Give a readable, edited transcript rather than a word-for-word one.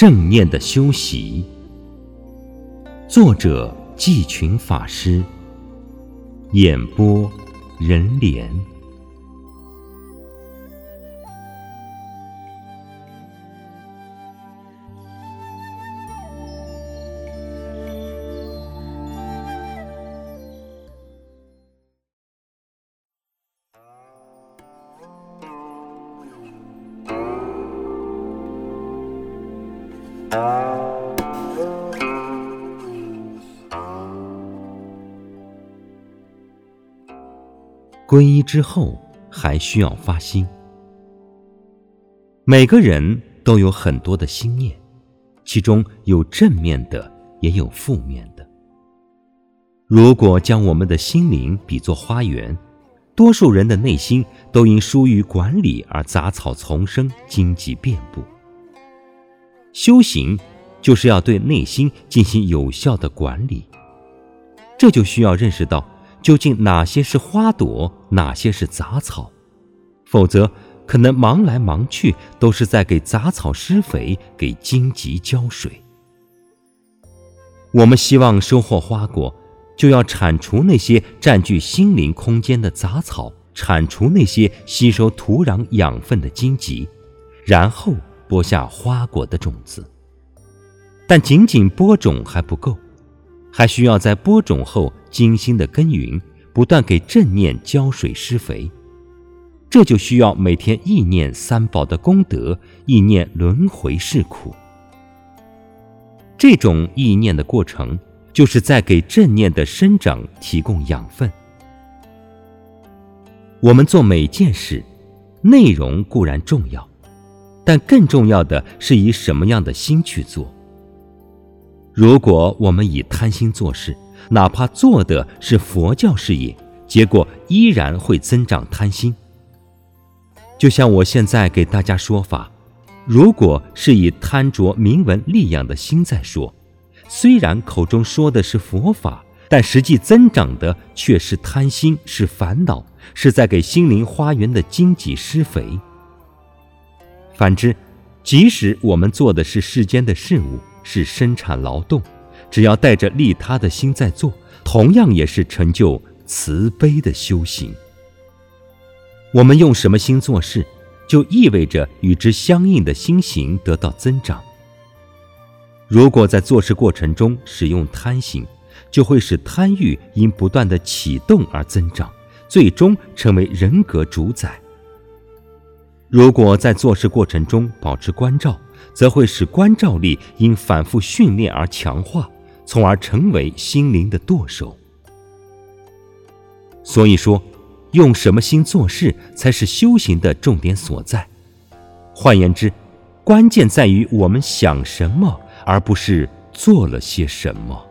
正念的修习。作者季群法师，演播任莲。皈依之后还需要发心。每个人都有很多的心念，其中有正面的，也有负面的。如果将我们的心灵比作花园，多数人的内心都因疏于管理而杂草丛生，荆棘遍布。修行就是要对内心进行有效的管理，这就需要认识到究竟哪些是花朵，哪些是杂草，否则可能忙来忙去都是在给杂草施肥，给荆棘浇水。我们希望收获花果，就要铲除那些占据心灵空间的杂草，铲除那些吸收土壤养分的荆棘，然后播下花果的种子。但仅仅播种还不够，还需要在播种后精心的耕耘，不断给正念浇水施肥。这就需要每天意念三宝的功德，意念轮回是苦。这种意念的过程，就是在给正念的生长提供养分。我们做每件事，内容固然重要，但更重要的是以什么样的心去做。如果我们以贪心做事，哪怕做的是佛教事业，结果依然会增长贪心。就像我现在给大家说法，如果是以贪着名闻利养的心在说，虽然口中说的是佛法，但实际增长的却是贪心，是烦恼，是在给心灵花园的荆棘施肥。反之，即使我们做的是世间的事物，是生产劳动，只要带着利他的心在做，同样也是成就慈悲的修行。我们用什么心做事，就意味着与之相应的心行得到增长。如果在做事过程中使用贪心，就会使贪欲因不断的启动而增长，最终成为人格主宰。如果在做事过程中保持关照，则会使关照力因反复训练而强化，从而成为心灵的舵手。所以说，用什么心做事才是修行的重点所在。换言之，关键在于我们想什么，而不是做了些什么。